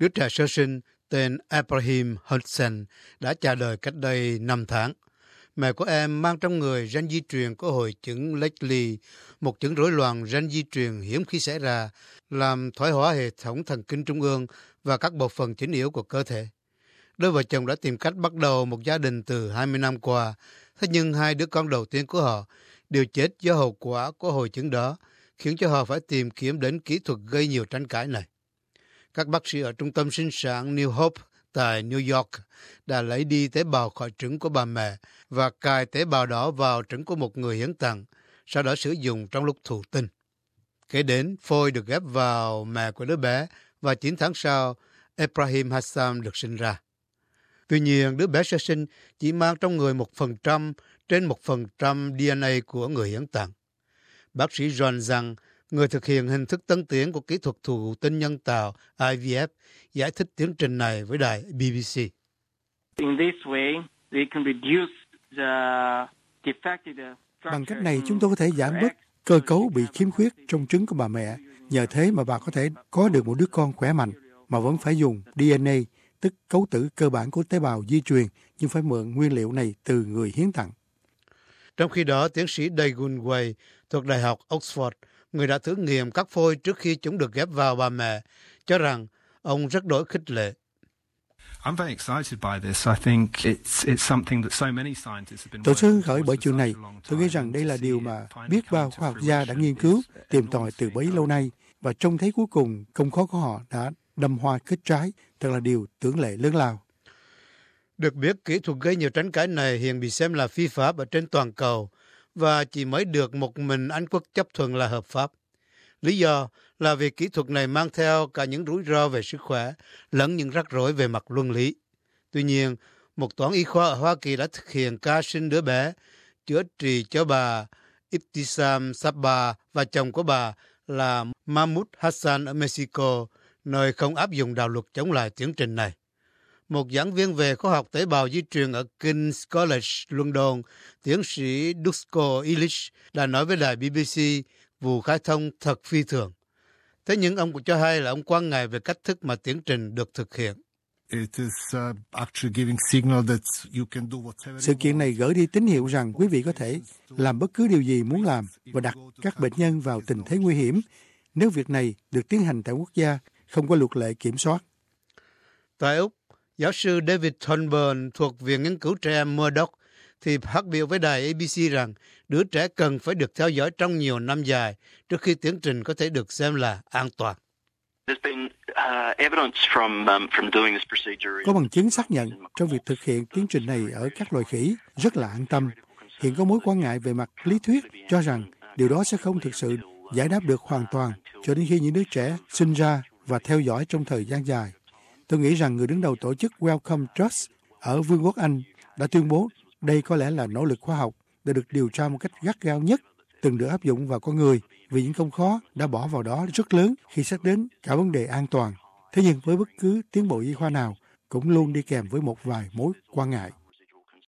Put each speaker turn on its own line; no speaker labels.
Đứa trẻ sơ sinh tên Ibrahim Hussein đã chào đời cách đây 5 tháng. Mẹ của em mang trong người gen di truyền của hội chứng Leslie, một chứng rối loạn gen di truyền hiếm khi xảy ra, làm thoái hóa hệ thống thần kinh trung ương và các bộ phận chính yếu của cơ thể. Đôi vợ chồng đã tìm cách bắt đầu một gia đình từ 20 năm qua, thế nhưng hai đứa con đầu tiên của họ đều chết do hậu quả của hội chứng đó, khiến cho họ phải tìm kiếm đến kỹ thuật gây nhiều tranh cãi này. Các bác sĩ ở trung tâm sinh sản New Hope tại New York đã lấy đi tế bào khỏi trứng của bà mẹ và cài tế bào đó vào trứng của một người hiến tặng, sau đó sử dụng trong lúc thụ tinh. Kế đến, phôi được ghép vào mẹ của đứa bé và 9 tháng sau, Ibrahim Hassan được sinh ra. Tuy nhiên, đứa bé sơ sinh chỉ mang trong người 1% trên 1% DNA của người hiến tặng. Bác sĩ John rằng, người thực hiện hình thức tân tiến của kỹ thuật thụ tinh nhân tạo IVF, giải thích tiến trình này với đài BBC.
Bằng cách này, chúng tôi có thể giảm bớt cơ cấu bị khiếm khuyết trong trứng của bà mẹ. Nhờ thế mà bà có thể có được một đứa con khỏe mạnh, mà vẫn phải dùng DNA, tức cấu tử cơ bản của tế bào di truyền, nhưng phải mượn nguyên liệu này từ người hiến tặng.
Trong khi đó, tiến sĩ Daegun Wei thuộc Đại học Oxford, người đã thử nghiệm các phôi trước khi chúng được ghép vào bà mẹ, cho rằng ông rất đổi khích lệ.
Tôi rất hứng khởi bởi chuyện này. Tôi nghĩ rằng đây là điều mà biết bao khoa học gia đã nghiên cứu, tìm tòi từ bấy lâu nay, và trông thấy cuối cùng công khó của họ đã đâm hoa kết trái, thật là điều tưởng lệ lớn lao.
Được biết, kỹ thuật gây nhiều tranh cãi này hiện bị xem là phi pháp ở trên toàn cầu và chỉ mới được một mình Anh Quốc chấp thuận là hợp pháp. Lý do là vì kỹ thuật này mang theo cả những rủi ro về sức khỏe lẫn những rắc rối về mặt luân lý. Tuy nhiên, một toán y khoa ở Hoa Kỳ đã thực hiện ca sinh đứa bé, chữa trị cho bà Ibtisam Sabba và chồng của bà là Mahmoud Hassan ở Mexico, nơi không áp dụng đạo luật chống lại tiến trình này. Một giảng viên về khoa học tế bào di truyền ở King's College, London, tiến sĩ Dusko Illich đã nói với đài BBC vụ khai thông thật phi thường. Thế nhưng ông cũng cho hay là ông quan ngại về cách thức mà tiến trình được thực hiện.
Sự kiện này gửi đi tín hiệu rằng quý vị có thể làm bất cứ điều gì muốn làm và đặt các bệnh nhân vào tình thế nguy hiểm nếu việc này được tiến hành tại quốc gia không có luật lệ kiểm soát.
Tại Úc, giáo sư David Thornburn thuộc Viện Nghiên cứu Trẻ Em Murdoch thì phát biểu với đài ABC rằng đứa trẻ cần phải được theo dõi trong nhiều năm dài trước khi tiến trình có thể được xem là an toàn.
Có bằng chứng xác nhận trong việc thực hiện tiến trình này ở các loài khỉ rất là an tâm. Hiện có mối quan ngại về mặt lý thuyết cho rằng điều đó sẽ không thực sự giải đáp được hoàn toàn cho đến khi những đứa trẻ sinh ra và theo dõi trong thời gian dài. Tôi nghĩ rằng người đứng đầu tổ chức Wellcome Trust ở Vương quốc Anh đã tuyên bố đây có lẽ là nỗ lực khoa học để được điều tra một cách gắt gao nhất từng được áp dụng vào con người, vì những công khó đã bỏ vào đó rất lớn khi xét đến cả vấn đề an toàn. Thế nhưng với bất cứ tiến bộ y khoa nào cũng luôn đi kèm với một vài mối quan ngại.